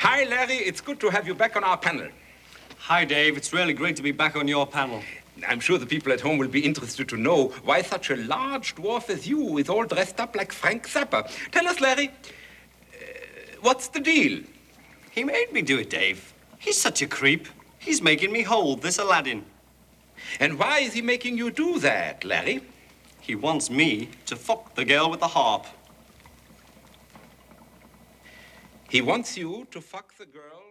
Hi, Larry. It's good to have you back on our panel. Hi, Dave. It's really great to be back on your panel. I'm sure the people at home will be interested to know why such a large dwarf as you is all dressed up like Frank Zappa. Tell us, Larry, what's the deal? He made me do it, Dave. He's such a creep. He's making me hold this Aladdin. And why is he making you do that, Larry? He wants me to fuck the girl with the harp. He wants you to fuck the girl